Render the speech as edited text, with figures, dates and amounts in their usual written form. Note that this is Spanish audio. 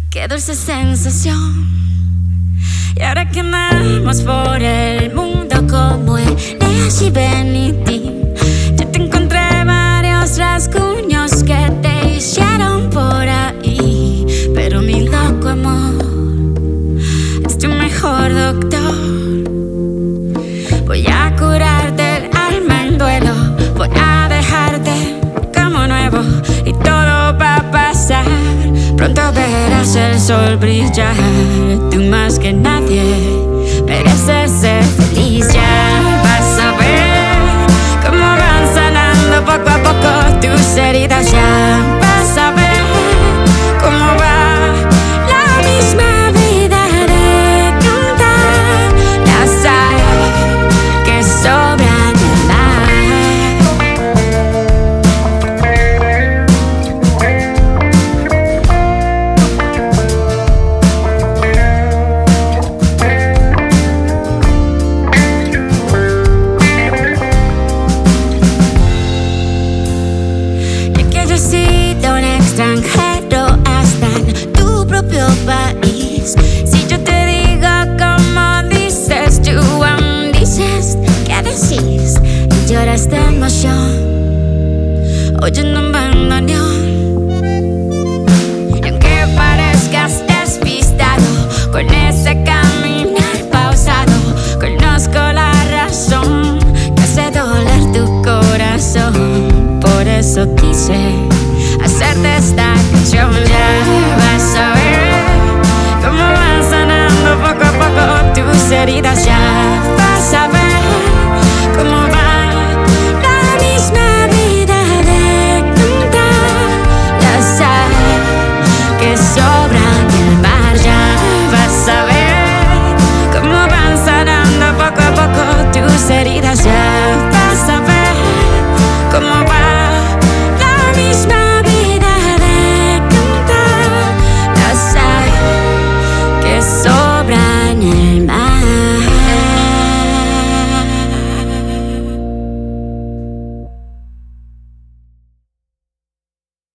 Qué dulce sensación. Y ahora que andamos por el mundo como Eneas y Benitín, yo te encontré varios rasguños que te hicieron por ahí. Pero mi loco amor es tu mejor doctor. Voy a curarte el alma en duelo, voy a dejarte como nuevo y todo va a pasar. Pronto verás el sol brillar. Tú más que nadie mereces ser feliz. Ya vas a ver cómo van sanando poco a poco tus heridas. Ya vas a ver cómo va la misma vida de cantar la sal que sobra en el mar. He sido un extranjero hasta en tu propio país. Si yo te digo como dices, tú aún dices ¿qué decís? Y lloras de emoción oyendo un bandoneón. Y aunque parezcas despistado con ese caminar pausado, conozco la razón que hace doler tu corazón. Por eso quise hacerte esta canción. Ya vas a ver cómo van sanando poco a poco tus heridas. Ya